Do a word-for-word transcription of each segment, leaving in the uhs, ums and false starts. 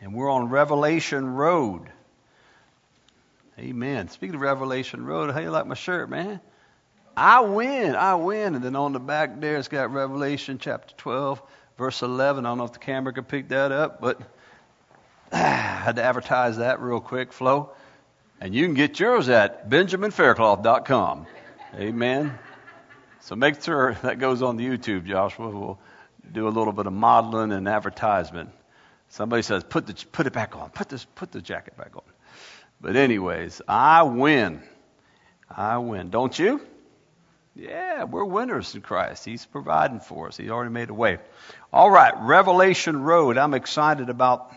And we're on Revelation Road. Amen. Speaking of Revelation Road, how you like my shirt, man? I win, I win. And then on the back there, it's got Revelation chapter twelve, verse eleven. I don't know if the camera could pick that up, but I had to advertise that real quick, Flo. And you can get yours at benjamin faircloth dot com. Amen. So make sure that goes on the YouTube, Joshua. We'll do a little bit of modeling and advertisement. Somebody says, put the put it back on. Put this put the jacket back on. But anyways, I win. I win. Don't you? Yeah, we're winners in Christ. He's providing for us. He already made a way. All right, Revelation Road. I'm excited about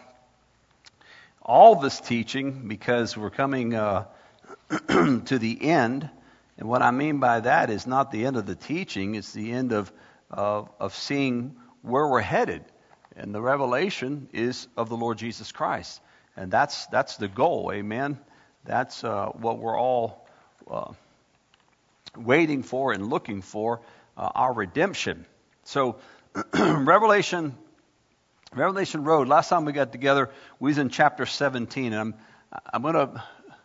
all this teaching because we're coming uh, to the end. And what I mean by that is not the end of the teaching. It's the end of, of, of seeing where we're headed. And the revelation is of the Lord Jesus Christ. And that's that's the goal, amen? That's uh, what we're all uh, waiting for and looking for, uh, our redemption. So, Revelation Revelation Road, last time we got together, we was in chapter seventeen. And I'm, I'm going to,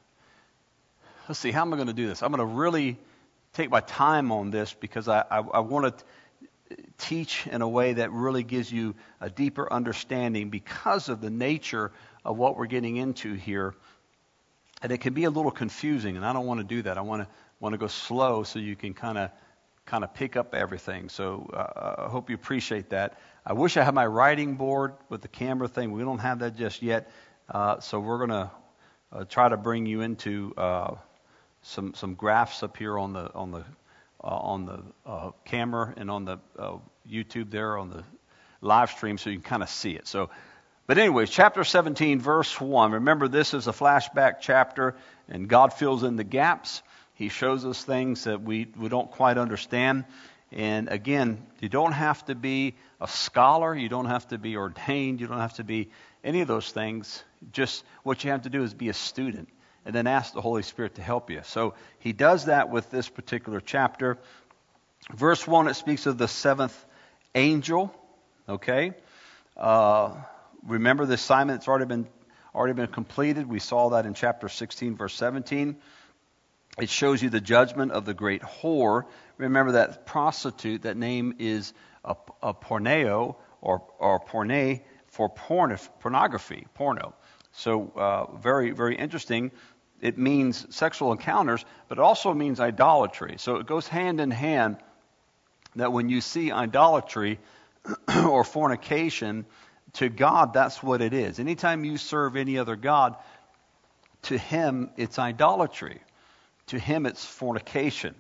let's see, how am I going to do this? I'm going to really take my time on this because I, I, I want to teach in a way that really gives you a deeper understanding because of the nature of what we're getting into here. And it can be a little confusing, and I don't want to do that. I want to want to go slow so you can kind of kind of pick up everything. So uh, I hope you appreciate that. I wish I had my writing board with the camera thing. We don't have that just yet. Uh, so we're going to uh, try to bring you into uh, some some graphs up here on the on the uh, on the uh, camera and on the uh, YouTube there on the live stream, so you can kind of see it. So. But anyways, chapter seventeen, verse one. Remember, this is a flashback chapter, and God fills in the gaps. He shows us things that we, we don't quite understand. And again, you don't have to be a scholar. You don't have to be ordained. You don't have to be any of those things. Just what you have to do is be a student and then ask the Holy Spirit to help you. So he does that with this particular chapter. Verse one, it speaks of the seventh angel. Okay? Uh... Remember the assignment that's already been already been completed. We saw that in chapter sixteen, verse seventeen. It shows you the judgment of the great whore. Remember that prostitute, that name is a, a porneo or, or porne for porn, pornography, porno. So uh, very, very interesting. It means sexual encounters, but it also means idolatry. So it goes hand in hand that when you see idolatry or fornication, to God, that's what it is. Anytime you serve any other god, to him, it's idolatry. To him, it's fornication.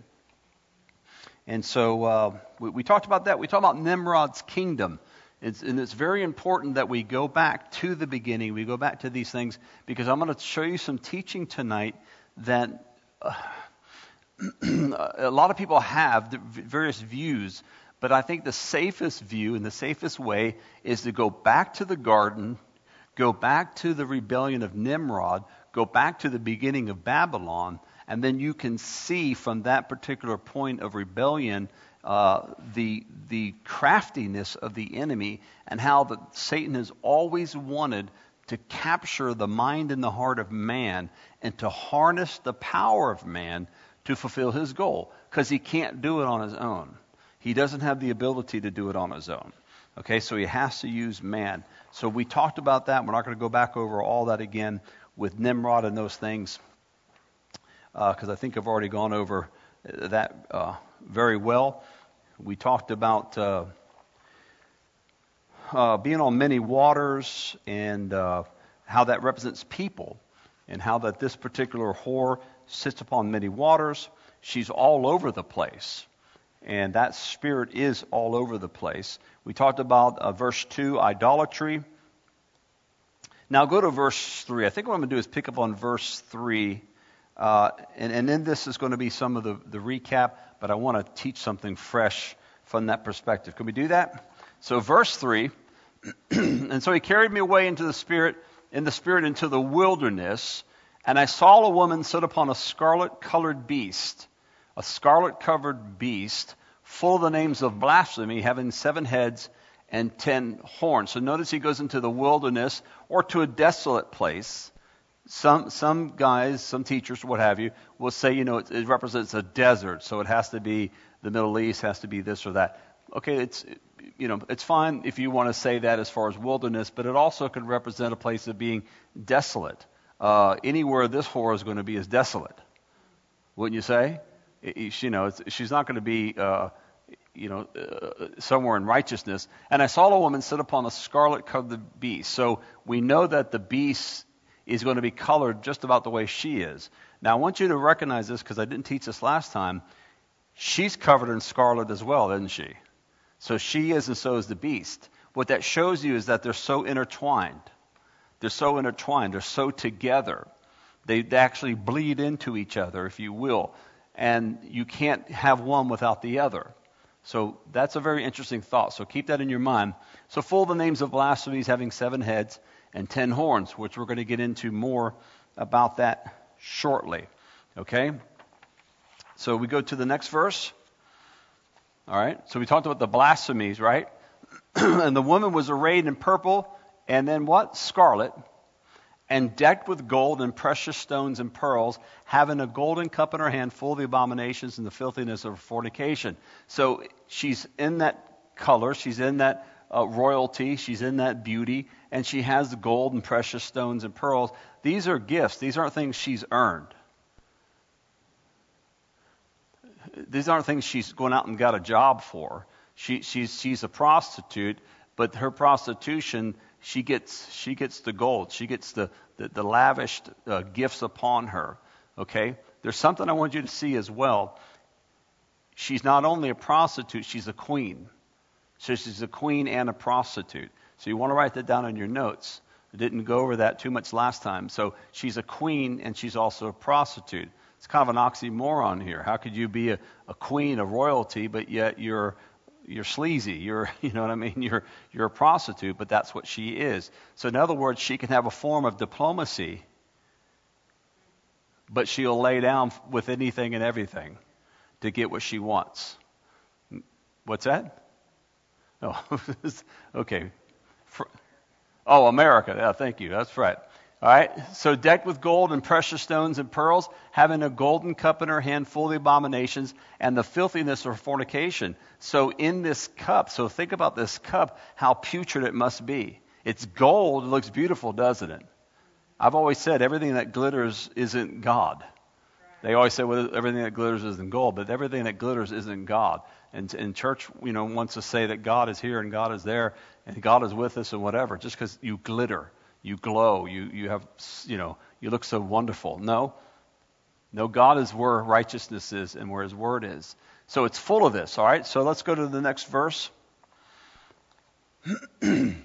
And so uh, we, we talked about that. We talked about Nimrod's kingdom. It's, and it's very important that we go back to the beginning. We go back to these things because I'm going to show you some teaching tonight that uh, a lot of people have various views. But I think the safest view and the safest way is to go back to the garden, go back to the rebellion of Nimrod, go back to the beginning of Babylon, and then you can see from that particular point of rebellion uh, the the craftiness of the enemy and how the, Satan has always wanted to capture the mind and the heart of man and to harness the power of man to fulfill his goal, because he can't do it on his own. He doesn't have the ability to do it on his own. Okay, so he has to use man. So we talked about that. We're not going to go back over all that again with Nimrod and those things, because uh, I think I've already gone over that uh, very well. We talked about uh, uh, being on many waters and uh, how that represents people, and how that this particular whore sits upon many waters. She's all over the place. And that spirit is all over the place. We talked about uh, verse two, idolatry. Now go to verse three. I think what I'm going to do is pick up on verse three. Uh, and, and then this is going to be some of the, the recap, but I want to teach something fresh from that perspective. Can we do that? So verse three, and so he carried me away into the spirit, in the spirit into the wilderness, and I saw a woman sit upon a scarlet-colored beast, a scarlet-covered beast, full of the names of blasphemy, having seven heads and ten horns. So notice he goes into the wilderness or to a desolate place. Some some guys, some teachers, what have you, will say, you know, it, it represents a desert, so it has to be the Middle East, has to be this or that. Okay, it's you know, it's fine if you want to say that as far as wilderness, but it also could represent a place of being desolate. Uh, anywhere this whore is going to be is desolate, wouldn't you say? It, you know, it's, she's not going to be, uh, you know, uh, somewhere in righteousness. And I saw a woman sit upon a scarlet-colored beast. So we know that the beast is going to be colored just about the way she is. Now, I want you to recognize this because I didn't teach this last time. She's covered in scarlet as well, isn't she? So she is, and so is the beast. What that shows you is that they're so intertwined. They're so intertwined. They're so together. They, they actually bleed into each other, if you will. And you can't have one without the other. So that's a very interesting thought. So keep that in your mind. So full of the names of blasphemies, having seven heads and ten horns, which we're going to get into more about that shortly. Okay? So we go to the next verse. All right? So we talked about the blasphemies, right? And the woman was arrayed in purple, and then what? Scarlet, and decked with gold and precious stones and pearls, having a golden cup in her hand full of the abominations and the filthiness of fornication. So she's in that color, she's in that uh, royalty, she's in that beauty, and she has the gold and precious stones and pearls. These are gifts. These aren't things she's earned. These aren't things she's going out and got a job for. She, she's, she's a prostitute, but her prostitution, she gets she gets the gold. She gets the, the, the lavished uh, gifts upon her. Okay? There's something I want you to see as well. She's not only a prostitute, she's a queen. So she's a queen and a prostitute. So you want to write that down in your notes. I didn't go over that too much last time. So she's a queen and she's also a prostitute. It's kind of an oxymoron here. How could you be a, a queen of royalty, but yet you're you're sleazy? You're, you know what I mean? You're you're a prostitute, but that's what she is. So in other words, she can have a form of diplomacy, but she'll lay down with anything and everything to get what she wants. What's that? Oh, okay. Oh, America. Yeah, thank you. That's right. All right, so decked with gold and precious stones and pearls, having a golden cup in her hand full of the abominations and the filthiness of fornication. So in this cup, so think about this cup, how putrid it must be. It's gold, it looks beautiful, doesn't it? I've always said everything that glitters isn't God. They always say, well, everything that glitters isn't gold, but everything that glitters isn't God. And, and church, you know, wants to say that God is here and God is there and God is with us and whatever, just because you glitter. You glow, you, you have, you know, you look so wonderful. No, no, God is where righteousness is and where his word is. So it's full of this, all right? So let's go to the next verse. And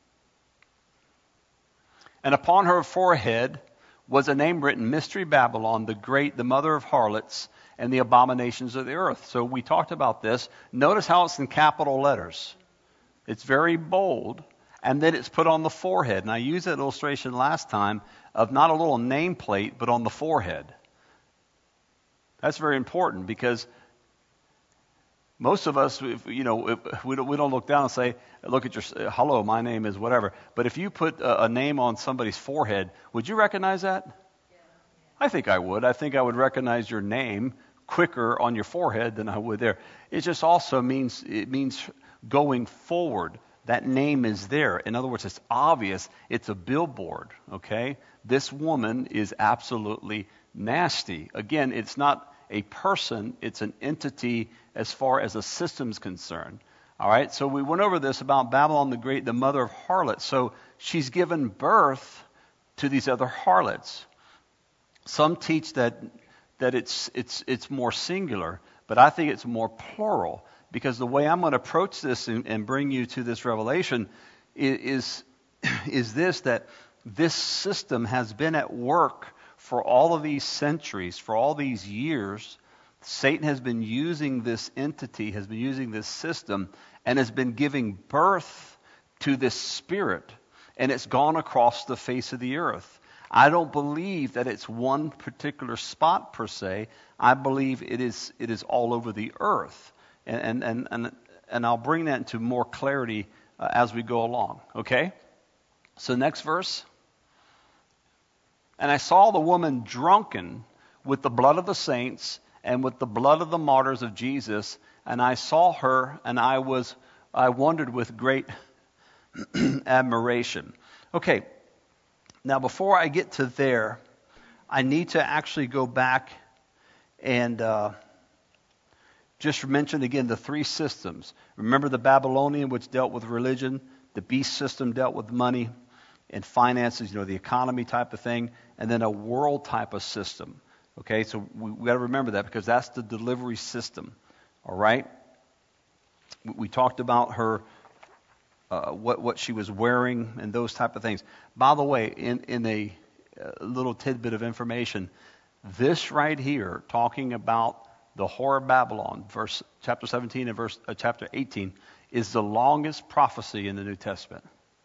upon her forehead was a name written, Mystery Babylon, the great, the mother of harlots, and the abominations of the earth. So we talked about this. Notice how it's in capital letters. It's very bold. And then it's put on the forehead. And I used that illustration last time of not a little nameplate, but on the forehead. That's very important because most of us, if, you know, if we, don't, we don't look down and say, look at your, hello, my name is whatever. But if you put a, a name on somebody's forehead, would you recognize that? Yeah. I think I would. I think I would recognize your name quicker on your forehead than I would there. It just also means, it means going forward. That name is there. In other words, it's obvious. It's a billboard, okay? This woman is absolutely nasty. Again, it's not a person. It's an entity as far as a system's concerned. All right? So we went over this about Babylon the Great, the mother of harlots. So she's given birth to these other harlots. Some teach that that it's it's it's more singular, but I think it's more plural. Because the way I'm going to approach this and, and bring you to this revelation is, is this, that this system has been at work for all of these centuries, for all these years. Satan has been using this entity, has been using this system, and has been giving birth to this spirit. And it's gone across the face of the earth. I don't believe that it's one particular spot per se. I believe it is it is all over the earth. And, and, and, and I'll bring that into more clarity uh, as we go along. Okay? So next verse. And I saw the woman drunken with the blood of the saints and with the blood of the martyrs of Jesus, and I saw her, and I was I wondered with great admiration. Okay, now before I get to there, I need to actually go back and uh, just mention again the three systems. Remember the Babylonian, which dealt with religion, the beast system dealt with money and finances, you know, the economy type of thing, and then a world type of system. Okay, so we, we got to remember that because that's the delivery system. All right? We, we talked about her, uh, what what she was wearing and those type of things. By the way, in, in a, a little tidbit of information, this right here, talking about the whore of Babylon, verse chapter seventeen and verse uh, chapter eighteen, is the longest prophecy in the New Testament.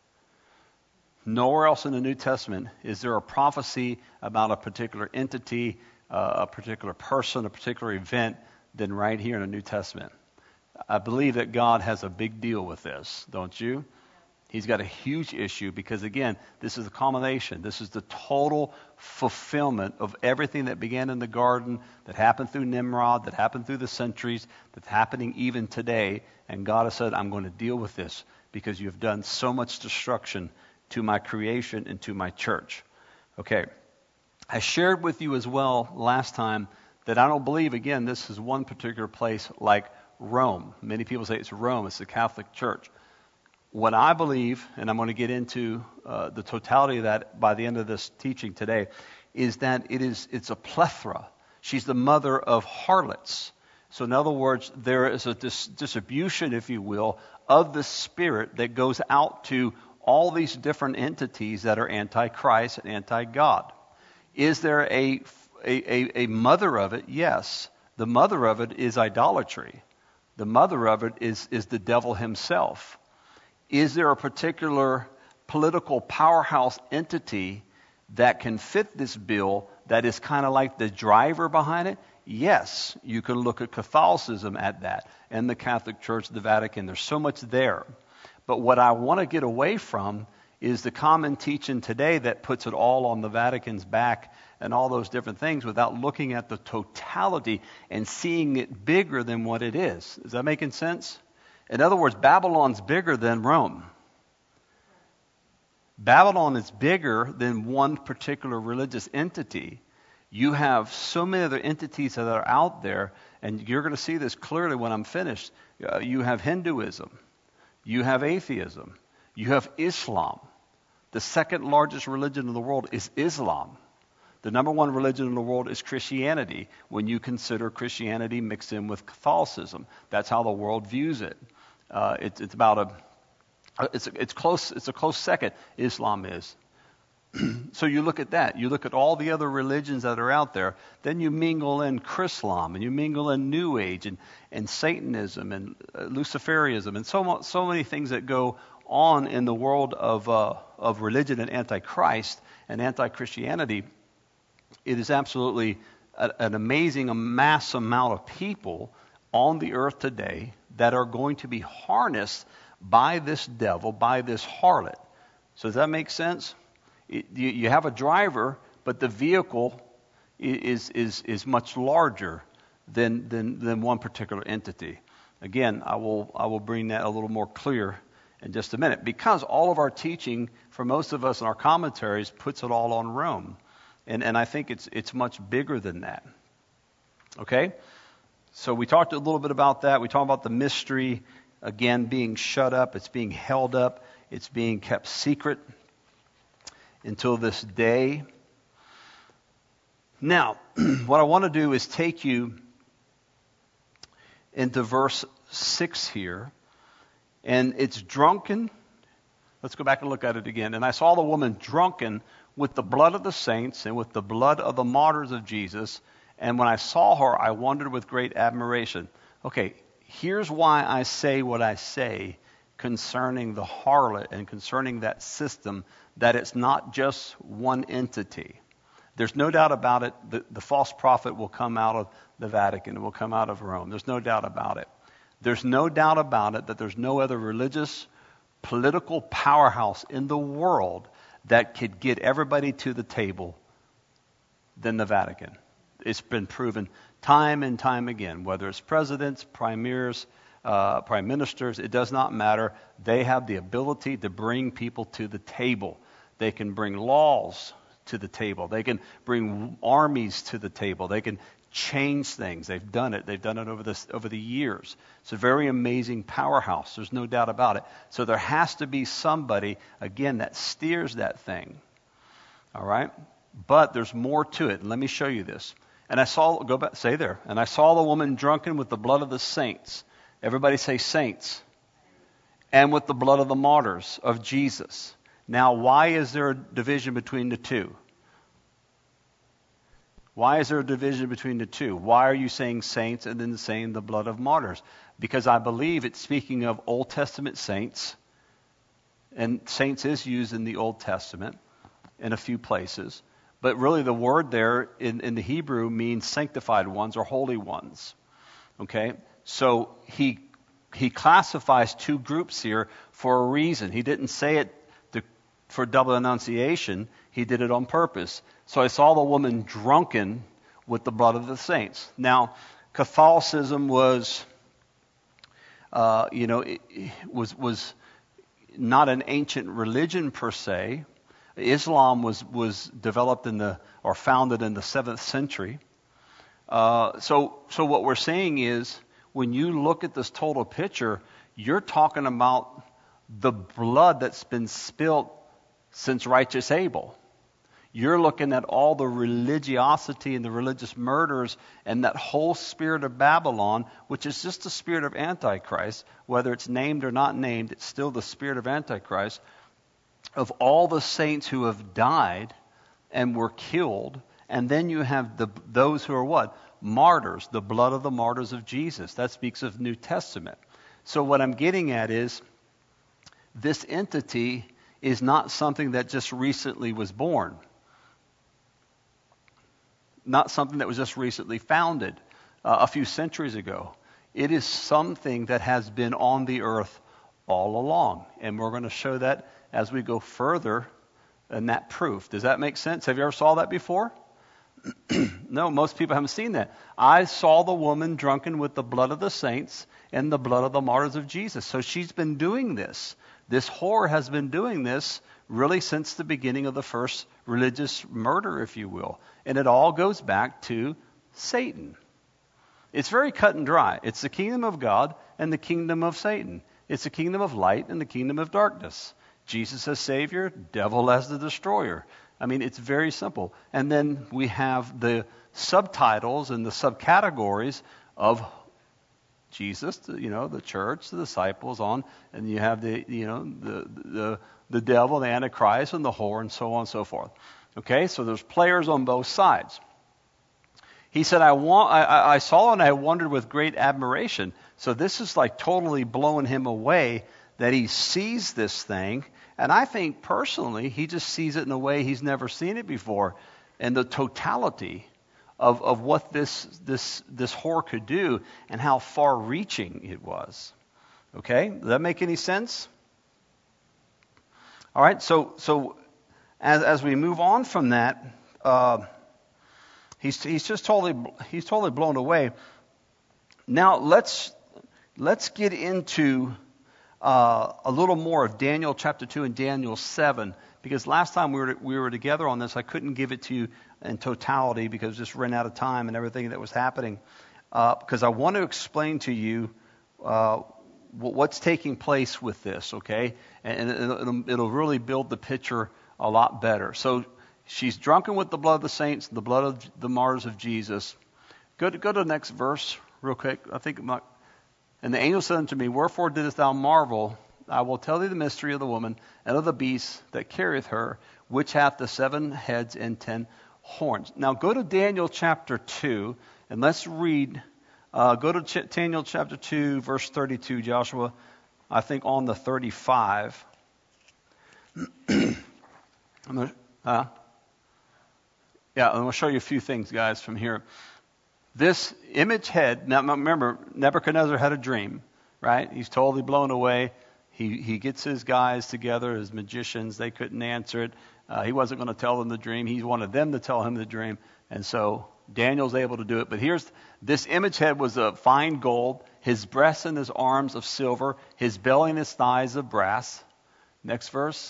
Nowhere else in the New Testament is there a prophecy about a particular entity, uh, a particular person, a particular event, than right here in the New Testament. I believe that God has a big deal with this, don't you? He's got a huge issue because, again, this is a culmination. This is the total fulfillment of everything that began in the garden, that happened through Nimrod, that happened through the centuries, that's happening even today. And God has said, I'm going to deal with this because you have done so much destruction to my creation and to my church. Okay. I shared with you as well last time that I don't believe, again, this is one particular place like Rome. Many people say it's Rome. It's the Catholic Church. What I believe, and I'm going to get into uh, the totality of that by the end of this teaching today, is that it is it's a plethora. She's the mother of harlots. So in other words, there is a dis- distribution, if you will, of the spirit that goes out to all these different entities that are anti-Christ and anti-God. Is there a, a, a mother of it? Yes. The mother of it is idolatry. The mother of it is, is the devil himself. Is there a particular political powerhouse entity that can fit this bill that is kind of like the driver behind it? Yes. You can look at Catholicism at that, and the Catholic Church, the Vatican. There's so much there. But what I want to get away from is the common teaching today that puts it all on the Vatican's back and all those different things without looking at the totality and seeing it bigger than what it is. Is that making sense? In other words, Babylon's bigger than Rome. Babylon is bigger than one particular religious entity. You have so many other entities that are out there, and you're going to see this clearly when I'm finished. Uh, you have Hinduism. You have atheism. You have Islam. The second largest religion in the world is Islam. The number one religion in the world is Christianity, when you consider Christianity mixed in with Catholicism. That's how the world views it. Uh, it's, it's about a, it's, it's close. It's a close second. Islam is. So you look at that. You look at all the other religions that are out there. Then you mingle in Chrislam, and you mingle in New Age, and, and Satanism, and uh, Luciferianism, and so so many things that go on in the world of uh, of religion and anti-Christ and anti-Christianity. It is absolutely a, an amazing mass amount of people on the earth today that are going to be harnessed by this devil, by this harlot. So does that make sense? It, you, you have a driver, but the vehicle is is is much larger than than than one particular entity. Again, I will I will bring that a little more clear in just a minute, because all of our teaching for most of us in our commentaries puts it all on Rome, and and I think it's it's much bigger than that. Okay, so we talked a little bit about that. We talked about the mystery, again, being shut up. It's being held up. It's being kept secret until this day. Now, what I want to do is take you into verse six here, and it's drunken. Let's go back and look at it again. And I saw the woman drunken with the blood of the saints and with the blood of the martyrs of Jesus. And when I saw her, I wondered with great admiration. Okay, here's why I say what I say concerning the harlot and concerning that system, that it's not just one entity. There's no doubt about it. The, the false prophet will come out of the Vatican. It will come out of Rome. There's no doubt about it. There's no doubt about it that there's no other religious political powerhouse in the world that could get everybody to the table than the Vatican. It's been proven time and time again, whether it's presidents, premiers, uh, prime ministers, it does not matter. They have the ability to bring people to the table. They can bring laws to the table. They can bring armies to the table. They can change things. They've done it. They've done it over this over the years. It's a very amazing powerhouse. There's no doubt about it. So there has to be somebody, again, that steers that thing. All right? But there's more to it. Let me show you this. And I saw, go back, say there. And I saw the woman drunken with the blood of the saints. Everybody say saints. And with the blood of the martyrs of Jesus. Now, why is there a division between the two? Why is there a division between the two? Why are you saying saints and then saying the blood of martyrs? Because I believe it's speaking of Old Testament saints. And saints is used in the Old Testament in a few places. But really the word there in, in the Hebrew means sanctified ones or holy ones. Okay? So he he classifies two groups here for a reason. He didn't say it to, for double enunciation. He did it on purpose. So I saw the woman drunken with the blood of the saints. Now, Catholicism was, uh, you know, it, it was was not an ancient religion per se. Islam was was developed in the or founded in the seventh century. Uh, so so what we're saying is, when you look at this total picture, you're talking about the blood that's been spilt since righteous Abel. You're looking at all the religiosity and the religious murders and that whole spirit of Babylon, which is just the spirit of Antichrist. Whether it's named or not named, it's still the spirit of Antichrist. Of all the saints who have died and were killed, and then you have the those who are what? Martyrs, the blood of the martyrs of Jesus. That speaks of New Testament. So what I'm getting at is, this entity is not something that just recently was born. Not something that was just recently founded uh, a few centuries ago. It is something that has been on the earth all along. And we're going to show that as we go further in that proof. Does that make sense? Have you ever saw that before? No, most people haven't seen that. I saw the woman drunken with the blood of the saints and the blood of the martyrs of Jesus. So she's been doing this. This whore has been doing this really since the beginning of the first religious murder, if you will. And it all goes back to Satan. It's very cut and dry. It's the kingdom of God and the kingdom of Satan. It's the kingdom of light and the kingdom of darkness. Jesus as Savior, devil as the destroyer. I mean, it's very simple. And then we have the subtitles and the subcategories of Jesus, you know, the church, the disciples on, and you have the, you know, the the the devil, the Antichrist, and the whore, and so on and so forth. Okay, so there's players on both sides. He said, I, want, I, I saw and I wondered with great admiration. So this is like totally blowing him away that he sees this thing. And I think personally, he just sees it in a way he's never seen it before. And the totality of, of what this, this, this whore could do and how far reaching it was. Okay, does that make any sense? All right, so so as as we move on from that, uh, he's he's just totally he's totally blown away. Now let's let's get into uh, a little more of Daniel chapter two and Daniel seven, because last time we were we were together on this, I couldn't give it to you in totality because just ran out of time and everything that was happening. Uh, because I want to explain to you Uh, what's taking place with this, okay? And it'll, it'll really build the picture a lot better. So she's drunken with the blood of the saints, the blood of the martyrs of Jesus. Go to, go to the next verse real quick. I think, my, and the angel said unto me, wherefore didst thou marvel? I will tell thee the mystery of the woman and of the beast that carrieth her, which hath the seven heads and ten horns. Now go to Daniel chapter two, and let's read. Uh, go to Ch- Daniel chapter two, verse thirty-two, Joshua. I think on the thirty-five. I'm gonna, uh, yeah, I'm going to show you a few things, guys, from here. This image head, now remember, Nebuchadnezzar had a dream, right? He's totally blown away. he, he gets his guys together, his magicians. They couldn't answer it. Uh, he wasn't going to tell them the dream. He wanted them to tell him the dream. And so Daniel's able to do it. But here's, this image head was of fine gold, his breasts and his arms of silver, his belly and his thighs of brass. Next verse.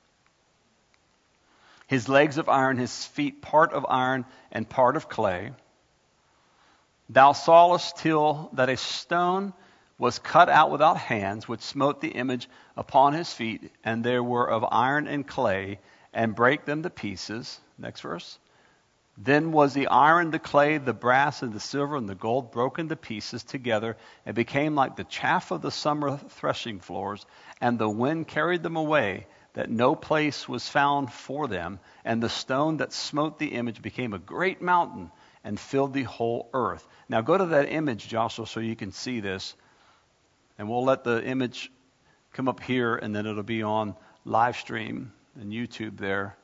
His legs of iron, his feet part of iron and part of clay. Thou sawest till that a stone was cut out without hands, which smote the image upon his feet, and there were of iron and clay, and brake them to pieces. Next verse. Then was the iron, the clay, the brass, and the silver, and the gold broken to pieces together, and became like the chaff of the summer threshing floors, and the wind carried them away, that no place was found for them, and the stone that smote the image became a great mountain, and filled the whole earth. Now go to that image, Joshua, so you can see this. And we'll let the image come up here, and then it'll be on live stream and YouTube there.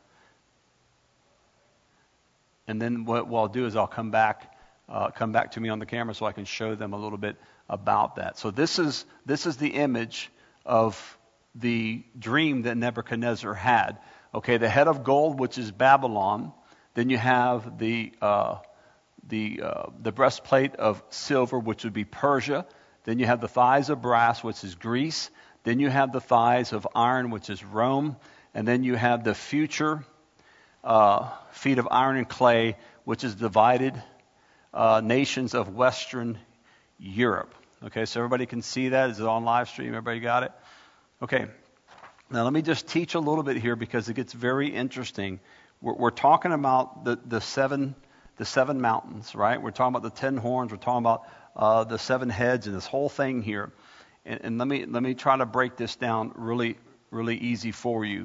And then what, what I'll do is I'll come back, uh, come back to me on the camera so I can show them a little bit about that. So this is this is the image of the dream that Nebuchadnezzar had. Okay, the head of gold, which is Babylon. Then you have the uh, the uh, the breastplate of silver, which would be Persia. Then you have the thighs of brass, which is Greece. Then you have the thighs of iron, which is Rome. And then you have the future uh, feet of iron and clay, which is divided uh, nations of Western Europe. Okay, so everybody can see that. Is it on live stream? Everybody got it? Okay. Now let me just teach a little bit here because it gets very interesting. We're, we're talking about the, the seven the seven mountains, right? We're talking about the ten horns. We're talking about uh, the seven heads and this whole thing here. And, and let me let me try to break this down really really easy for you.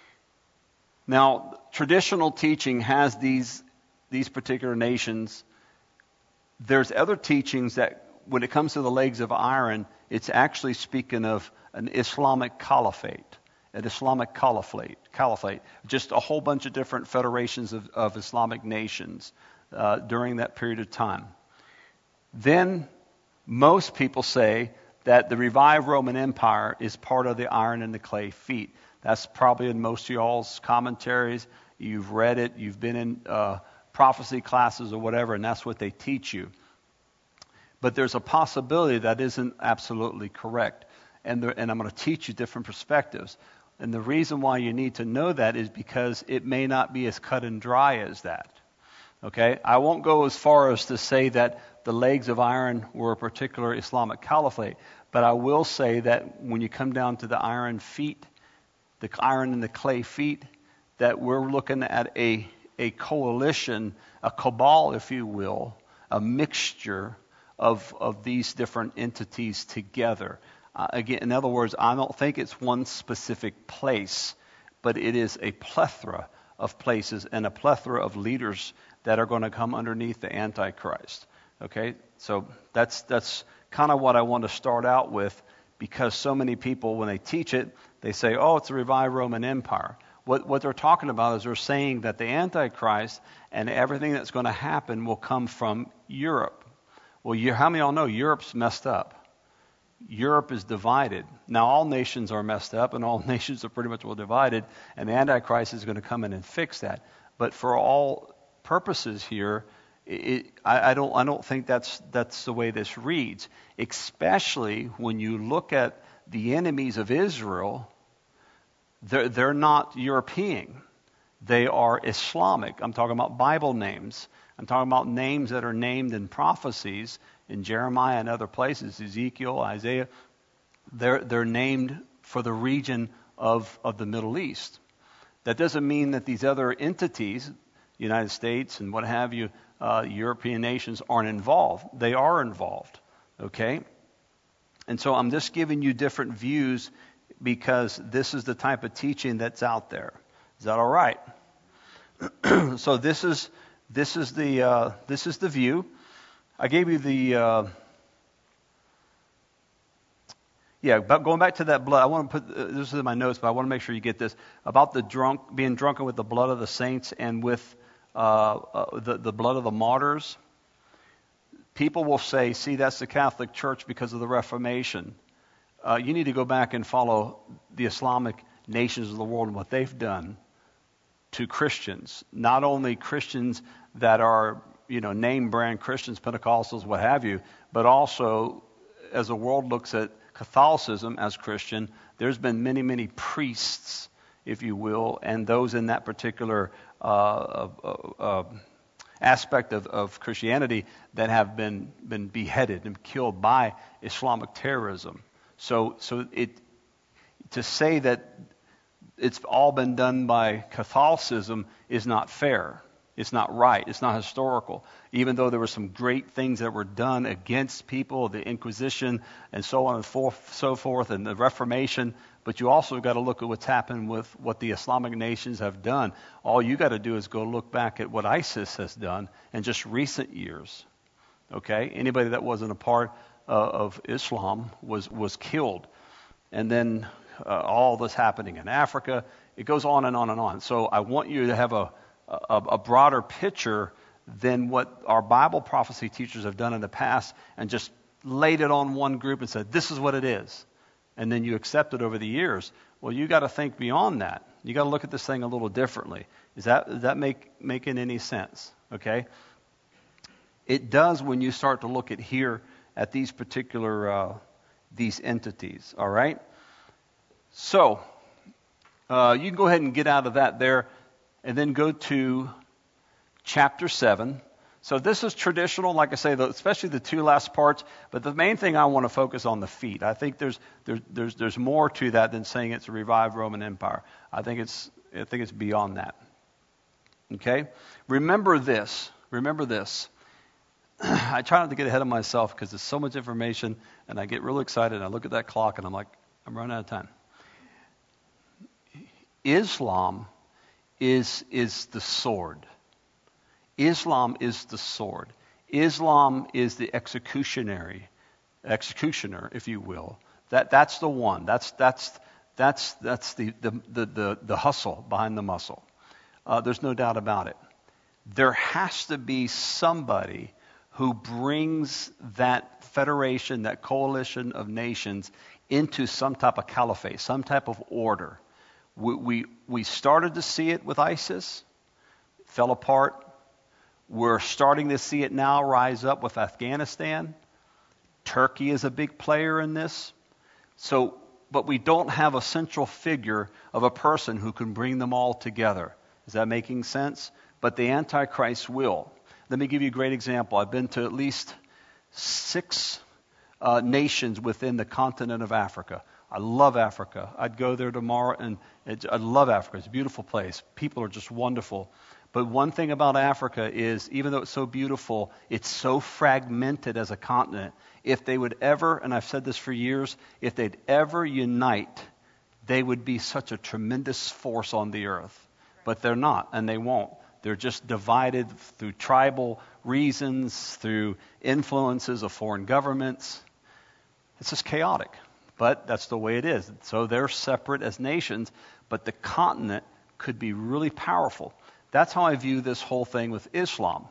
Now, traditional teaching has these these particular nations. There's other teachings that when it comes to the legs of iron, it's actually speaking of an Islamic caliphate, an Islamic caliphate, caliphate, just a whole bunch of different federations of, of Islamic nations uh, during that period of time. Then most people say that the revived Roman Empire is part of the iron and the clay feet. That's probably in most of y'all's commentaries. You've read it. You've been in uh, prophecy classes or whatever, and that's what they teach you. But there's a possibility that isn't absolutely correct. And, there, and I'm going to teach you different perspectives. And the reason why you need to know that is because it may not be as cut and dry as that. Okay? I won't go as far as to say that the legs of iron were a particular Islamic caliphate, but I will say that when you come down to the iron feet, the iron and the clay feet, that we're looking at a, a coalition, a cabal, if you will, a mixture of, of these different entities together. Uh, again, in other words, I don't think it's one specific place, but it is a plethora of places and a plethora of leaders that are going to come underneath the Antichrist. Okay, so that's that's kind of what I want to start out with, because so many people, when they teach it, they say, oh, it's a revived Roman Empire. What what they're talking about is they're saying that the Antichrist and everything that's going to happen will come from Europe. Well, you, how many of y'all know Europe's messed up? Europe is divided. Now, all nations are messed up, and all nations are pretty much well divided, and the Antichrist is going to come in and fix that. But for all purposes here, it, I, I don't I don't think that's that's the way this reads, especially when you look at the enemies of Israel. They're, they're not European. They are Islamic. I'm talking about Bible names. I'm talking about names that are named in prophecies in Jeremiah and other places, Ezekiel, Isaiah. They're, they're named for the region of, of the Middle East. That doesn't mean that these other entities, United States and what have you, uh, European nations, aren't involved. They are involved, okay? And so I'm just giving you different views because this is the type of teaching that's out there. Is that all right? So this is this is the uh, this is the view. I gave you the uh, yeah. But going back to that blood, I want to put uh, this is in my notes, but I want to make sure you get this about the drunk being drunken with the blood of the saints and with uh, uh, the the blood of the martyrs. People will say, "See, that's the Catholic Church because of the Reformation." uh, you need to go back and follow the Islamic nations of the world and what they've done to Christians. Not only Christians that are, you know, name brand Christians, Pentecostals, what have you, but also as the world looks at Catholicism as Christian, there's been many, many priests, if you will, and those in that particular uh, uh, uh, aspect of, of Christianity that have been been beheaded and killed by Islamic terrorism. So, so it to say that it's all been done by Catholicism is not fair. It's not right. It's not historical. Even though there were some great things that were done against people, the Inquisition and so on and forth, so forth, and the Reformation, but you also got to look at what's happened with what the Islamic nations have done. All you got to do is go look back at what ISIS has done in just recent years. Okay? Anybody that wasn't a part uh, of Islam was, was killed. And then uh, all this happening in Africa. It goes on and on and on. So I want you to have a, a, a broader picture than what our Bible prophecy teachers have done in the past and just laid it on one group and said, this is what it is. And then you accept it over the years. Well, you got to think beyond that. You got to look at this thing a little differently. Is that is that make making any sense? Okay. It does when you start to look at here at these particular uh, these entities. All right. So uh, you can go ahead and get out of that there, and then go to chapter seven. So this is traditional, like I say, especially the two last parts. But the main thing I want to focus on the feet. I think there's there's there's there's more to that than saying it's a revived Roman Empire. I think it's I think it's beyond that. Okay, remember this. Remember this. I try not to get ahead of myself because there's so much information, and I get really excited. And I look at that clock, and I'm like, I'm running out of time. Islam is is the sword. Islam is the sword. Islam is the executionary, executioner, if you will. That that's the one. That's that's that's that's the the the the, the hustle behind the muscle. Uh, there's no doubt about it. There has to be somebody who brings that federation, that coalition of nations, into some type of caliphate, some type of order. We we, we started to see it with ISIS, fell apart. We're starting to see it now rise up with Afghanistan. Turkey is a big player in this. So, but we don't have a central figure of a person who can bring them all together. Is that making sense? But the Antichrist will. Let me give you a great example. I've been to at least six uh, nations within the continent of Africa. I love Africa. I'd go there tomorrow, and it, I love Africa. It's a beautiful place. People are just wonderful. But one thing about Africa is, even though it's so beautiful, it's so fragmented as a continent. If they would ever, and I've said this for years, if they'd ever unite, they would be such a tremendous force on the earth. But they're not, and they won't. They're just divided through tribal reasons, through influences of foreign governments. It's just chaotic. But that's the way it is. So they're separate as nations, but the continent could be really powerful. That's how I view this whole thing with Islam.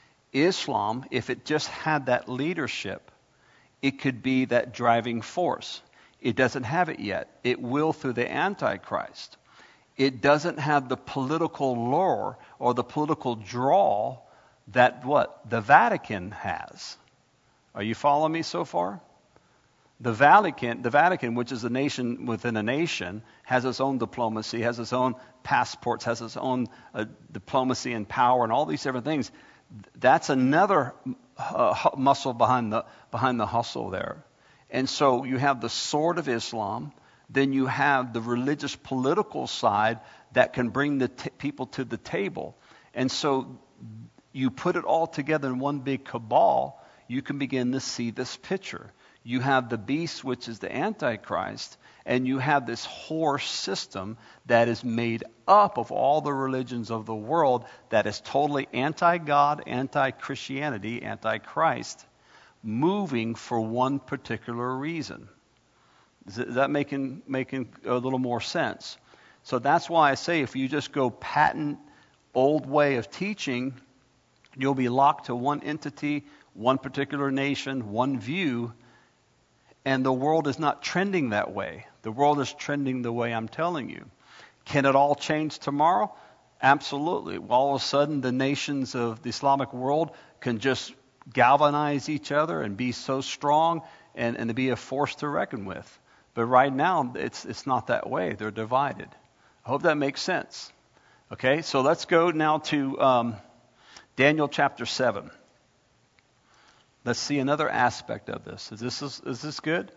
Islam, if it just had that leadership, it could be that driving force. It doesn't have it yet. It will through the Antichrist. It doesn't have the political lure or the political draw that what? The Vatican has. Are you following me so far? The Vatican, the Vatican, which is a nation within a nation, has its own diplomacy, has its own passports, has its own uh, diplomacy and power, and all these different things. That's another uh, muscle behind the behind the hustle there. And so you have the sword of Islam. Then you have the religious political side that can bring the t- people to the table. And so you put it all together in one big cabal, you can begin to see this picture. You have the beast, which is the Antichrist, and you have this horse system that is made up of all the religions of the world that is totally anti-God, anti-Christianity, anti-Christ, moving for one particular reason. Is that making making a little more sense? So that's why I say if you just go patent old way of teaching, you'll be locked to one entity, one particular nation, one view, and the world is not trending that way. The world is trending the way I'm telling you. Can it all change tomorrow? Absolutely. Well, all of a sudden, the nations of the Islamic world can just galvanize each other and be so strong and, and to be a force to reckon with. But right now, it's it's not that way. They're divided. I hope that makes sense. Okay, so let's go now to um, Daniel chapter seven. Let's see another aspect of this. Is this is, is this good?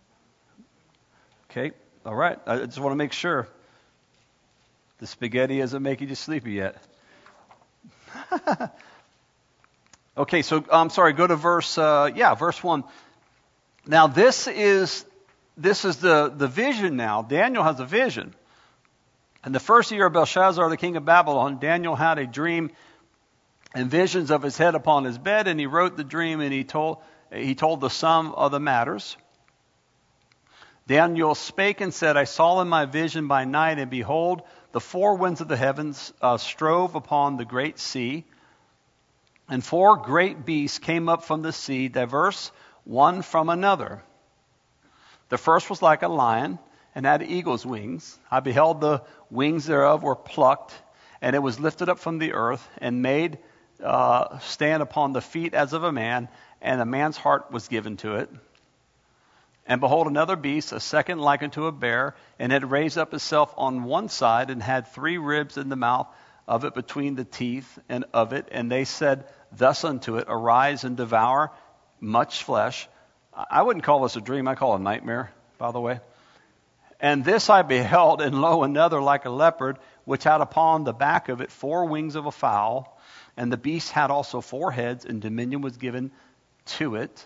Okay, all right. I just want to make sure the spaghetti isn't making you sleepy yet. Okay, so I'm sorry. Go to verse uh, yeah, verse one. Now this is this is the the vision. Now Daniel has a vision. In the first year of Belshazzar, the king of Babylon, Daniel had a dream and visions of his head upon his bed, and he wrote the dream, and he told he told the sum of the matters. Daniel spake and said, I saw in my vision by night, and behold, the four winds of the heavens uh, strove upon the great sea, and four great beasts came up from the sea, diverse one from another. The first was like a lion, and had eagle's wings. I beheld the wings thereof were plucked, and it was lifted up from the earth, and made uh, stand upon the feet as of a man, and a man's heart was given to it. And behold, another beast, a second like unto a bear, and had raised up itself on one side, and had three ribs in the mouth of it between the teeth and of it. And they said thus unto it, arise and devour much flesh. I wouldn't call this a dream, I call it a nightmare, by the way. And this I beheld, and lo, another like a leopard, which had upon the back of it four wings of a fowl. And the beast had also four heads, and dominion was given to it.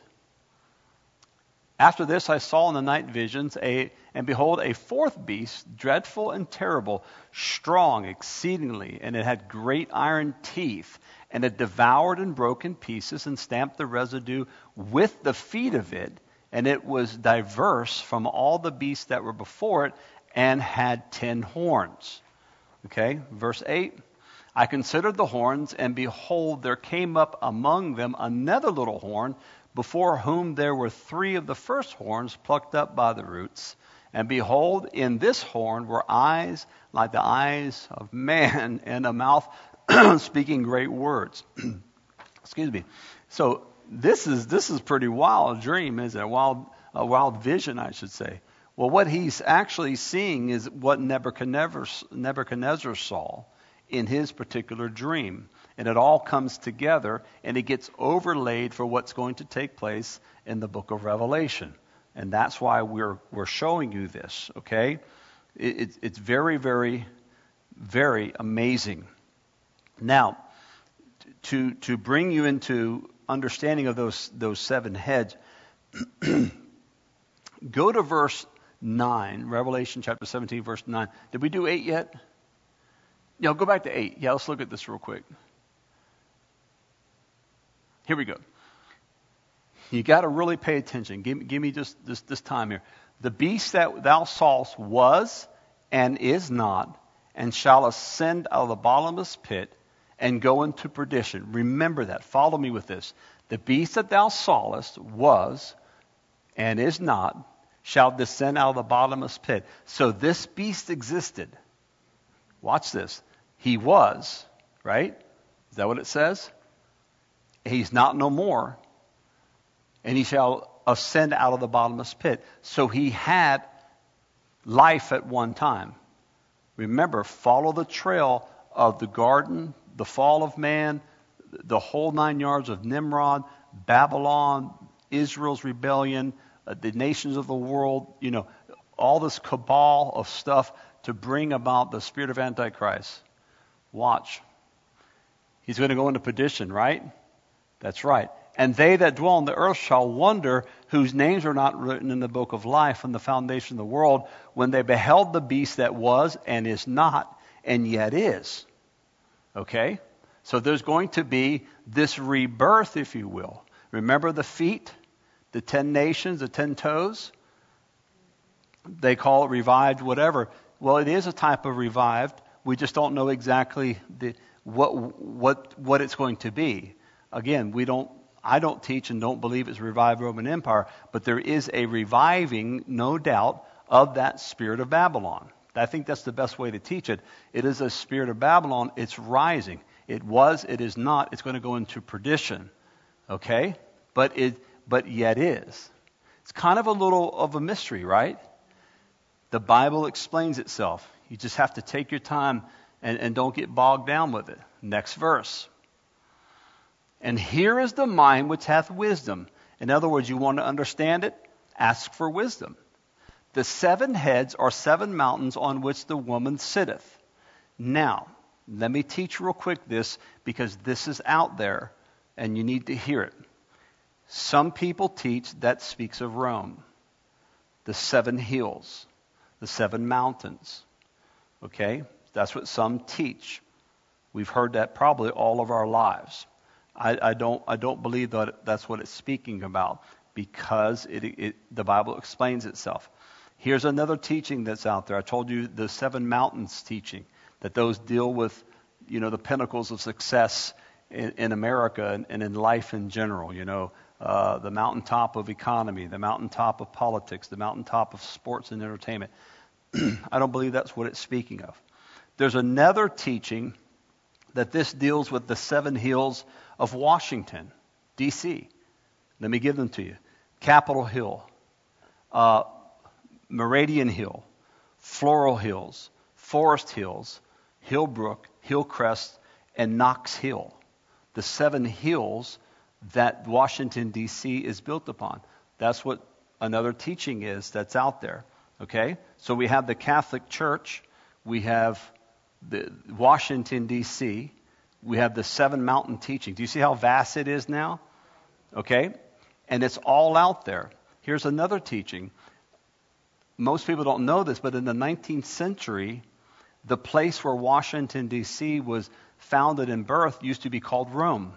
After this I saw in the night visions, a and behold, a fourth beast, dreadful and terrible, strong exceedingly, and it had great iron teeth, and it devoured and broke in pieces, and stamped the residue with the feet of it. And it was diverse from all the beasts that were before it, and had ten horns. Okay, verse eight. I considered the horns, and behold, there came up among them another little horn, before whom there were three of the first horns plucked up by the roots. And behold, in this horn were eyes like the eyes of man, and a mouth speaking great words. Excuse me. So this is this is pretty wild dream, isn't it? A wild, a wild vision, I should say. Well, what he's actually seeing is what Nebuchadnezzar, Nebuchadnezzar saw in his particular dream. And it all comes together, and it gets overlaid for what's going to take place in the book of Revelation. And that's why we're we're showing you this, okay? It, it, it's very, very, very amazing. Now, to to bring you into understanding of those those seven heads, go to verse nine, Revelation chapter seventeen, verse nine. Did we do eight yet? No, go back to eight. Yeah, let's look at this real quick. Here we go. You got to really pay attention. Give, give me just this, this time here. The beast that thou sawest was and is not, and shall ascend out of the bottomless pit and go into perdition. Remember that. Follow me with this. The beast that thou sawest was and is not, shall descend out of the bottomless pit. So this beast existed. Watch this. He was, right? Is that what it says? He's not no more. And he shall ascend out of the bottomless pit. So he had life at one time. Remember, follow the trail of the garden, the fall of man, the whole nine yards of Nimrod, Babylon, Israel's rebellion, uh, the nations of the world, you know, all this cabal of stuff to bring about the spirit of Antichrist. Watch. He's going to go into perdition, right? That's right. And they that dwell on the earth shall wonder, whose names are not written in the book of life from the foundation of the world, when they beheld the beast that was and is not and yet is. Okay? So there's going to be this rebirth, if you will. Remember the feet, the ten nations, the ten toes? They call it revived, whatever. Well, it is a type of revived. We just don't know exactly the, what what what it's going to be. Again, we don't. I don't teach and don't believe it's revived Roman Empire, but there is a reviving, no doubt, of that spirit of Babylon. I think that's the best way to teach it. It is a spirit of Babylon. It's rising. It was, it is not. It's going to go into perdition. Okay? But it, but yet is. It's kind of a little of a mystery, right? The Bible explains itself. You just have to take your time and, and don't get bogged down with it. Next verse. And here is the mind which hath wisdom. In other words, you want to understand it? Ask for wisdom. The seven heads are seven mountains on which the woman sitteth. Now, let me teach real quick this, because this is out there and you need to hear it. Some people teach that speaks of Rome, the seven hills, the seven mountains. Okay? That's what some teach. We've heard that probably all of our lives. I, I don't I don't believe that that's what it's speaking about, because it, it, the Bible explains itself. Here's another teaching that's out there. I told you the seven mountains teaching, that those deal with, you know, the pinnacles of success in, in America and, and in life in general. You know, uh, the mountaintop of economy, the mountaintop of politics, the mountaintop of sports and entertainment. I don't believe that's what it's speaking of. There's another teaching that this deals with the seven hills of Washington, D C Let me give them to you. Capitol Hill, uh, Meridian Hill, Floral Hills, Forest Hills, Hillbrook, Hillcrest, and Knox Hill. The seven hills that Washington, D C is built upon. That's what another teaching is that's out there. Okay? So we have the Catholic Church. We have the Washington, D C We have the seven mountain teaching. Do you see how vast it is now? Okay? And it's all out there. Here's another teaching. Most people don't know this, but in the nineteenth century, the place where Washington, D C was founded and birthed used to be called Rome.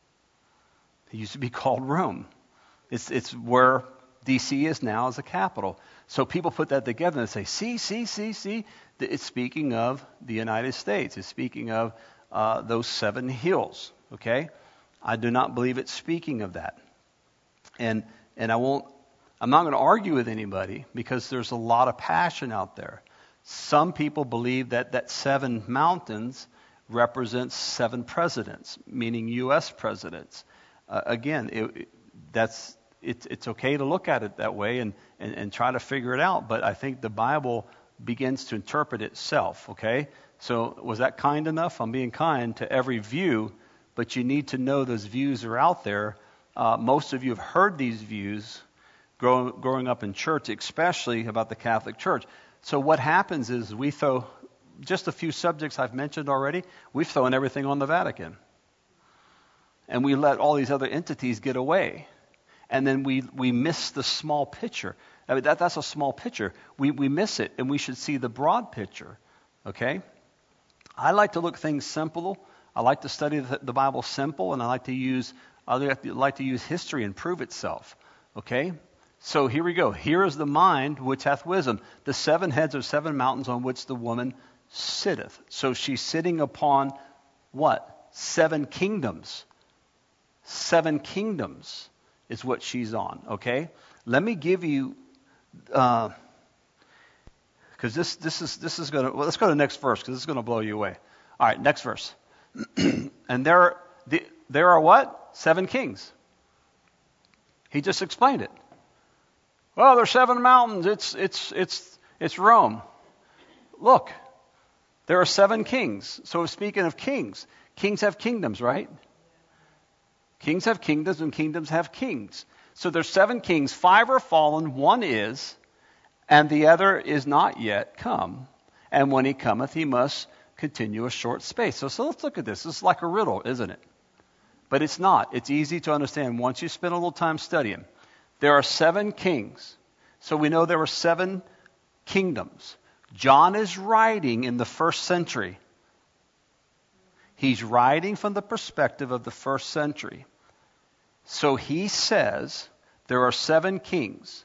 It used to be called Rome. It's, it's where D C is now as a capital. So people put that together and say, see, see, see, see. It's speaking of the United States. It's speaking of uh, those seven hills. Okay? I do not believe it's speaking of that. And and I won't, I'm not going to argue with anybody, because there's a lot of passion out there. Some people believe that that seven mountains represents seven presidents, meaning U S presidents. Uh, again, it, it, that's it, it's okay to look at it that way and, and, and try to figure it out, but I think the Bible begins to interpret itself, okay? So was that kind enough? I'm being kind to every view, but you need to know those views are out there. Uh, most of you have heard these views growing, growing up in church, especially about the Catholic Church. So what happens is we throw, just a few subjects I've mentioned already, we've thrown everything on the Vatican. And we let all these other entities get away. And then we, we miss the small picture. I mean, that, that's a small picture. We, we miss it, and we should see the broad picture. Okay? I like to look things simple. I like to study the, the Bible simple, and I like to use I like to, like to use history and prove itself. Okay? So here we go. Here is the mind which hath wisdom. The seven heads are seven mountains on which the woman sitteth. So she's sitting upon what? Seven kingdoms. Seven kingdoms is what she's on. Okay? Let me give you, because uh, this this is this is going to. Well, let's go to the next verse, because this is going to blow you away. All right, next verse. And there are the, there are what? Seven kings. He just explained it. Well, there's seven mountains. It's it's it's it's Rome. Look, there are seven kings. So speaking of kings, kings have kingdoms, right? Kings have kingdoms, and kingdoms have kings. So there's seven kings. Five are fallen, one is, and the other is not yet come. And when he cometh, he must continue a short space. So, so let's look at this. This is like a riddle, isn't it? But it's not. It's easy to understand once you spend a little time studying. There are seven kings. So we know there were seven kingdoms. John is writing in the first century. He's writing from the perspective of the first century. So he says there are seven kings.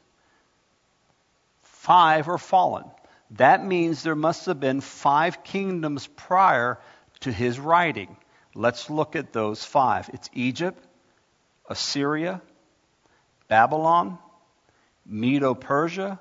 Five are fallen. That means there must have been five kingdoms prior to his writing. Let's look at those five. It's Egypt, Assyria, Babylon, Medo-Persia,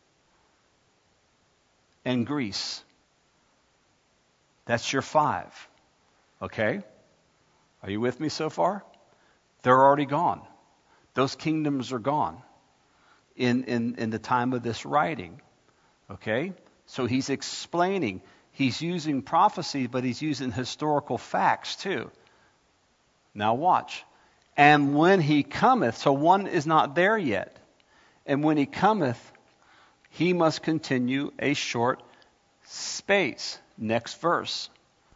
and Greece. That's your five. Okay? Are you with me so far? They're already gone. Those kingdoms are gone in, in, in the time of this writing. Okay? So he's explaining. He's using prophecy, but he's using historical facts too. Now watch. And when he cometh, so one is not there yet. And when he cometh, he must continue a short space. Next verse.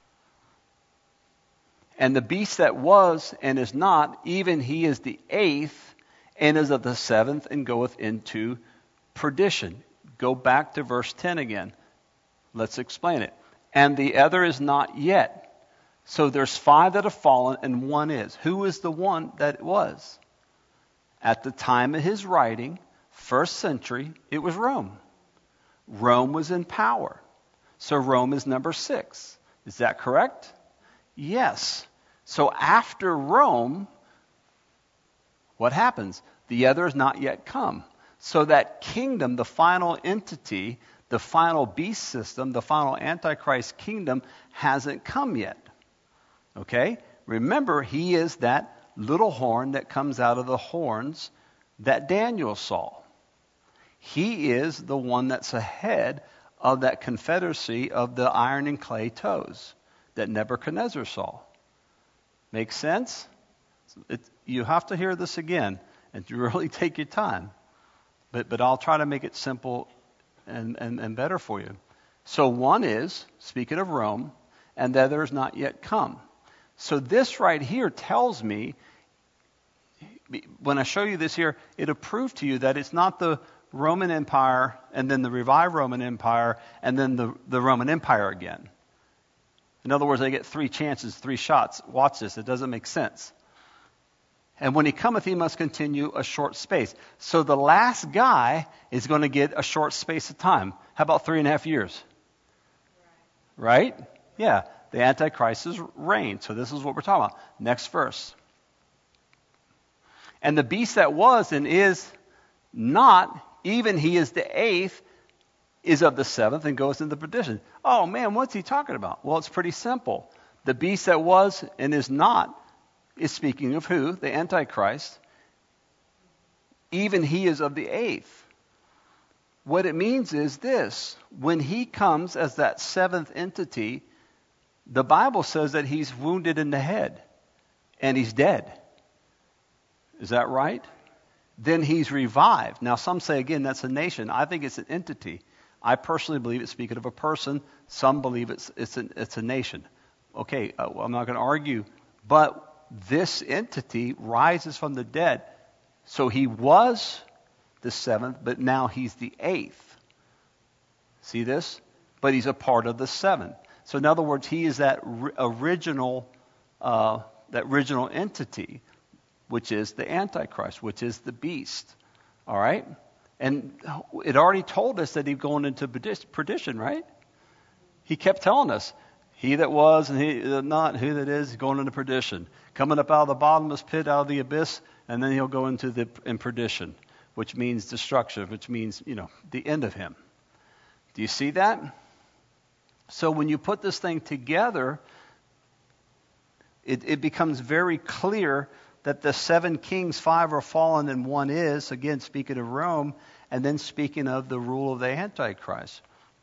And the beast that was and is not, even he is the eighth, and is of the seventh, and goeth into perdition. Go back to verse ten again. Let's explain it. And the other is not yet. So there's five that have fallen, and one is. Who is the one that was? At the time of his writing, first century, it was Rome. Rome was in power. So Rome is number six. Is that correct? Yes. So after Rome, what happens? The other has not yet come. So that kingdom, the final entity, the final beast system, the final Antichrist kingdom hasn't come yet. Okay? Remember, he is that little horn that comes out of the horns that Daniel saw. He is the one that's ahead of that confederacy of the iron and clay toes that Nebuchadnezzar saw. Make sense? It, you have to hear this again and to really take your time. But but I'll try to make it simple and, and, and better for you. So one is, speaking of Rome, and the other is not yet come. So this right here tells me, when I show you this here, it'll prove to you that it's not the Roman Empire and then the revived Roman Empire and then the, the Roman Empire again. In other words, they get three chances, three shots. Watch this. It doesn't make sense. And when he cometh, he must continue a short space. So the last guy is going to get a short space of time. How about three and a half years? Right? Yeah. The Antichrist's reign. So this is what we're talking about. Next verse. And the beast that was and is not, even he is the eighth, is of the seventh and goes into perdition. Oh man, what's he talking about? Well, it's pretty simple. The beast that was and is not is speaking of who? The Antichrist. Even he is of the eighth. What it means is this. When he comes as that seventh entity, the Bible says that he's wounded in the head and he's dead. Is that right? Then he's revived. Now some say again that's a nation. I think it's an entity. I personally believe it's speaking of a person. Some believe it's it's an, it's a nation. Okay, uh, well, I'm not going to argue, but this entity rises from the dead. So he was the seventh, but now he's the eighth. See this? But he's a part of the seventh. So in other words, he is that original, uh, that original entity, which is the Antichrist, which is the beast. All right? And it already told us that he's going into perdition, right? He kept telling us, he that was and he that not, who that is, going into perdition. Coming up out of the bottomless pit, out of the abyss, and then he'll go into the in perdition, which means destruction, which means, you know, the end of him. Do you see that? So when you put this thing together, it, it becomes very clear that the seven kings, five are fallen and one is, again speaking of Rome, and then speaking of the rule of the Antichrist.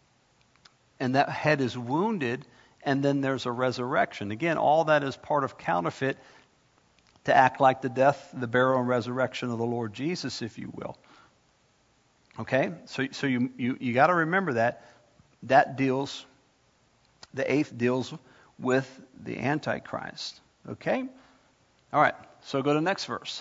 And that head is wounded, and then there's a resurrection. Again, all that is part of counterfeit to act like the death, the burial, and resurrection of the Lord Jesus, if you will. Okay? So so you, you, you got to remember that. That deals, the eighth deals with the Antichrist. Okay? All right. So go to the next verse.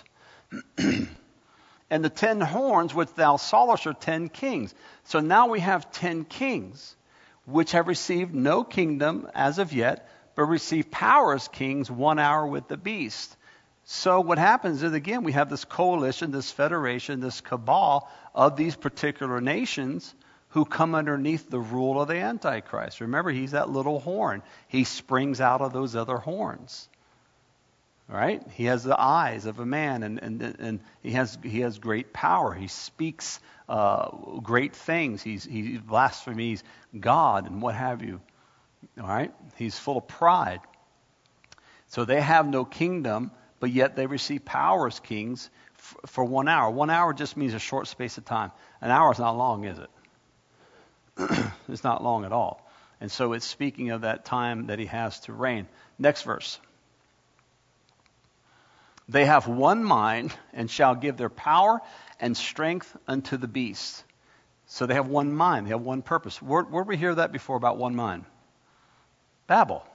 And the ten horns which thou sawest are ten kings. So now we have ten kings, which have received no kingdom as of yet, but receive power as kings one hour with the beast. So what happens is, again, we have this coalition, this federation, this cabal of these particular nations who come underneath the rule of the Antichrist. Remember, he's that little horn. He springs out of those other horns. Right? He has the eyes of a man, and, and, and he has he has great power. He speaks uh, great things. He's, he blasphemies God and what have you. All right? He's full of pride. So they have no kingdom, but yet they receive power as kings f- for one hour. One hour just means a short space of time. An hour is not long, is it? It's not long at all. And so it's speaking of that time that he has to reign. Next verse. They have one mind and shall give their power and strength unto the beast. So they have one mind. They have one purpose. Where, where did we hear that before about one mind? Babel.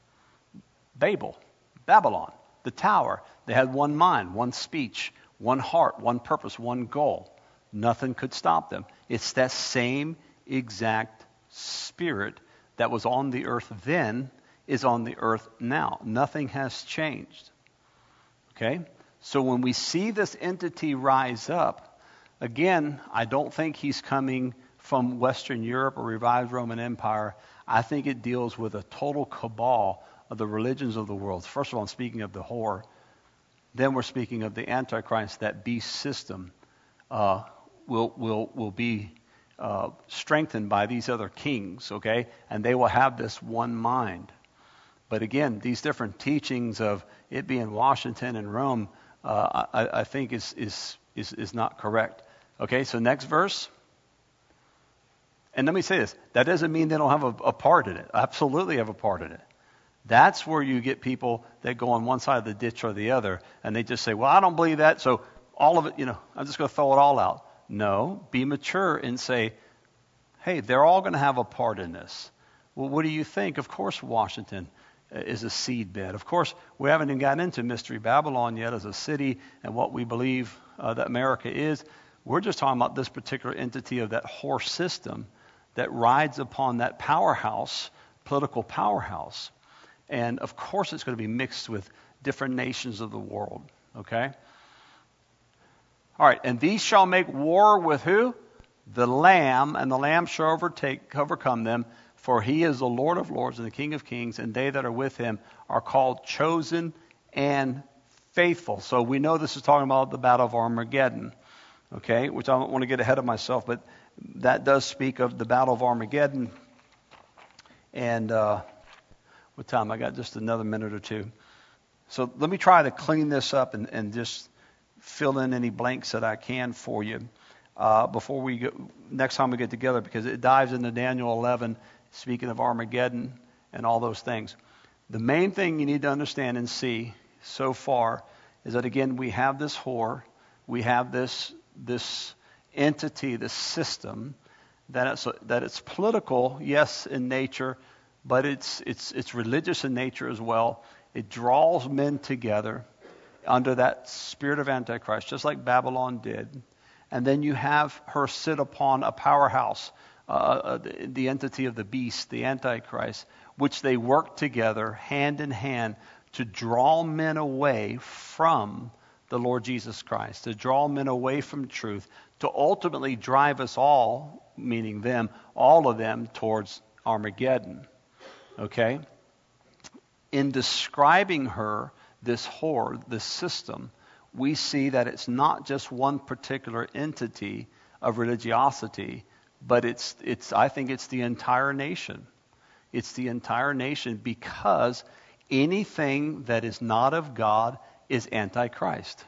Babel. Babylon. The tower. They had one mind, one speech, one heart, one purpose, one goal. Nothing could stop them. It's that same exact spirit that was on the earth then is on the earth now. Nothing has changed. Okay? So when we see this entity rise up, again, I don't think he's coming from Western Europe or revived Roman Empire. I think it deals with a total cabal of the religions of the world. First of all, I'm speaking of the whore. Then we're speaking of the Antichrist. That beast system uh, will will will be uh, strengthened by these other kings, okay? And they will have this one mind. But again, these different teachings of it being Washington and Rome, uh, I, I think is, is is is not correct. Okay, so next verse. And let me say this: that doesn't mean they don't have a, a part in it. Absolutely have a part in it. That's where you get people that go on one side of the ditch or the other, and they just say, "Well, I don't believe that, so all of it, you know, I'm just going to throw it all out." No, be mature and say, "Hey, they're all going to have a part in this." Well, what do you think? Of course, Washington is a seedbed. Of course, we haven't even gotten into Mystery Babylon yet as a city and what we believe uh, that America is. We're just talking about this particular entity of that whore system that rides upon that powerhouse, political powerhouse. And of course, it's going to be mixed with different nations of the world. Okay? All right. And these shall make war with who? The Lamb, and the Lamb shall overtake, overcome them. For he is the Lord of lords and the King of kings, and they that are with him are called chosen and faithful. So we know this is talking about the battle of Armageddon, okay, which I don't want to get ahead of myself, but that does speak of the battle of Armageddon. And uh, what time? I got just another minute or two. So let me try to clean this up and, and just fill in any blanks that I can for you uh, before we go, next time we get together, because it dives into Daniel eleven. Speaking of Armageddon and all those things. The main thing you need to understand and see so far is that, again, we have this whore, we have this this entity, this system, that it's, that it's political, yes, in nature, but it's, it's, it's religious in nature as well. It draws men together under that spirit of Antichrist, just like Babylon did. And then you have her sit upon a powerhouse, Uh, the, the entity of the beast, the Antichrist, which they work together hand in hand to draw men away from the Lord Jesus Christ, to draw men away from truth, to ultimately drive us all, meaning them, all of them, towards Armageddon. Okay? In describing her, this whore, this system, we see that it's not just one particular entity of religiosity, but it's, it's. I think it's the entire nation. It's the entire nation, because anything that is not of God is Antichrist.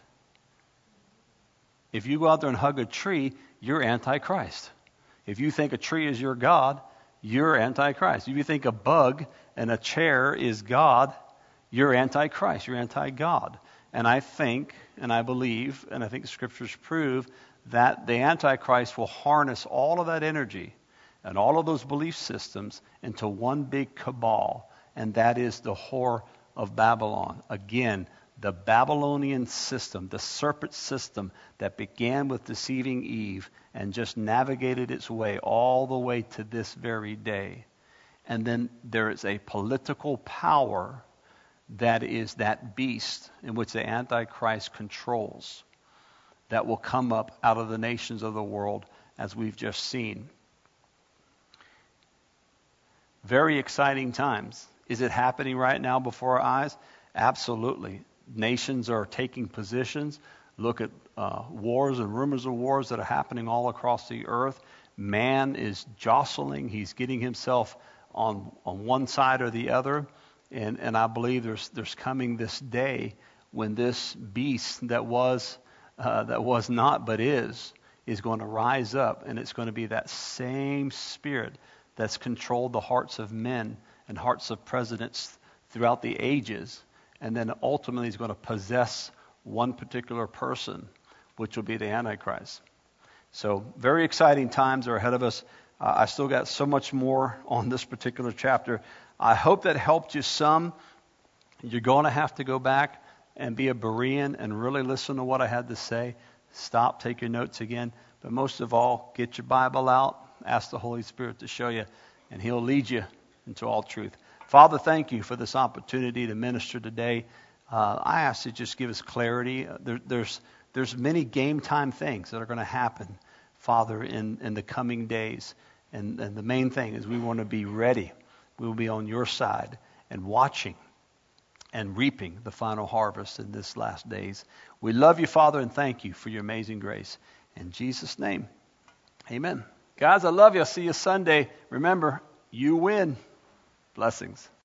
If you go out there and hug a tree, you're Antichrist. If you think a tree is your God, you're Antichrist. If you think a bug and a chair is God, you're Antichrist. You're anti-God. And I think, and I believe, and I think the scriptures prove that the Antichrist will harness all of that energy and all of those belief systems into one big cabal, and that is the whore of Babylon. Again, the Babylonian system, the serpent system that began with deceiving Eve and just navigated its way all the way to this very day. And then there is a political power that is that beast in which the Antichrist controls, that will come up out of the nations of the world, as we've just seen. Very exciting times. Is it happening right now before our eyes? Absolutely. nations are taking positions. Look at uh, wars and rumors of wars that are happening all across the earth. Man is jostling. He's getting himself on on one side or the other. And and I believe there's there's coming this day when this beast that was uh, that was not but is is going to rise up, and it's going to be that same spirit that's controlled the hearts of men and hearts of presidents throughout the ages, and then ultimately is going to possess one particular person, which will be the Antichrist. So very exciting times are ahead of us. Uh, I still got so much more on this particular chapter. I hope that helped you some. You're going to have to go back and be a Berean and really listen to what I had to say. Stop, take your notes again. But most of all, get your Bible out. Ask the Holy Spirit to show you, and He'll lead you into all truth. Father, thank you for this opportunity to minister today. Uh, I ask you to just give us clarity. There, there's there's many game time things that are going to happen, Father, in, in the coming days. And, and the main thing is we want to be ready. We will be on your side and watching and reaping the final harvest in this last days. We love you, Father, and thank you for your amazing grace. In Jesus' name, amen. Guys, I love you. I'll see you Sunday. Remember, you win. Blessings.